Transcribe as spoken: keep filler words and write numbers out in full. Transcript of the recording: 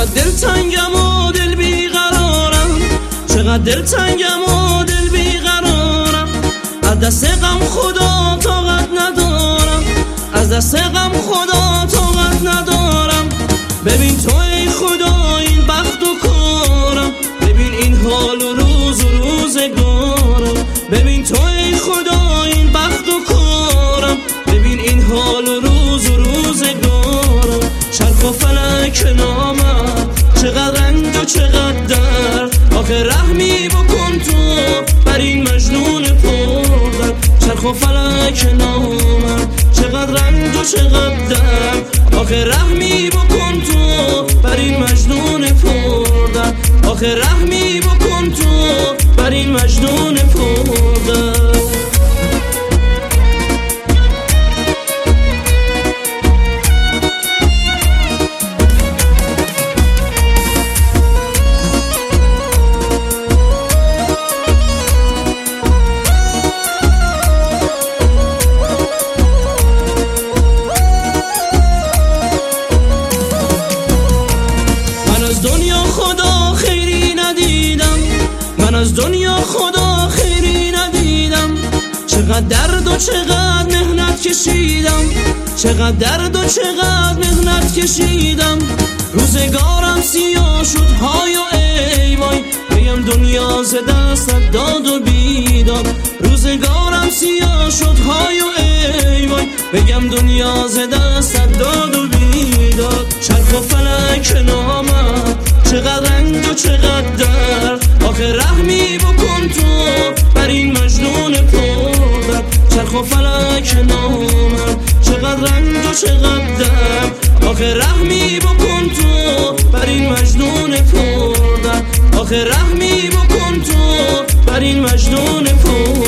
چقدر دلتنگم و دل بیقرارم، چقدر دلتنگم و دل بیقرارم. از دست غم خدا طاقت ندارم، از دست غم خدا طاقت ندارم. ببین تو ای خدا این بخت و کارم، ببین این حال و روز و روزگارم. ببین تو ای خدا این بخت و کارم، ببین این حال و روز و روزگارم. چرخ و فلک نامم، چقدر رنج و چقدر درد. آخه رحمی بکن تو بر این مجنون پردرد. چرخ و فلک نامم، چقدر رنج و چقدر درد. آخه رحمی بکن تو بر این مجنون پردرد. آخه رحمی بکن تو بر این مجنون پردرد. من از دنیا خدا خیری ندیدم. چقدر درد و چقدر مهنت کشیدم، چقدر درد و چقدر مهنت کشیدم. روزگارم سیاه شد های و ای وای، بگم دنیا ز دستت داد و بیداد. روزگارم سیاه شد های و ای وای، بگم دنیا ز دستت داد و بیداد. چرخ و فلک نامم، چقدر رنج و چقدر درد. آخه رحمی بکن تو بر این مجنون پردرد. چرخ و فلک نامم، چقدر رنج و چقدر درد. آخه رحمی بکن تو بر این مجنون پردرد. آخه رحمی بکن تو بر این مجنون پردرد.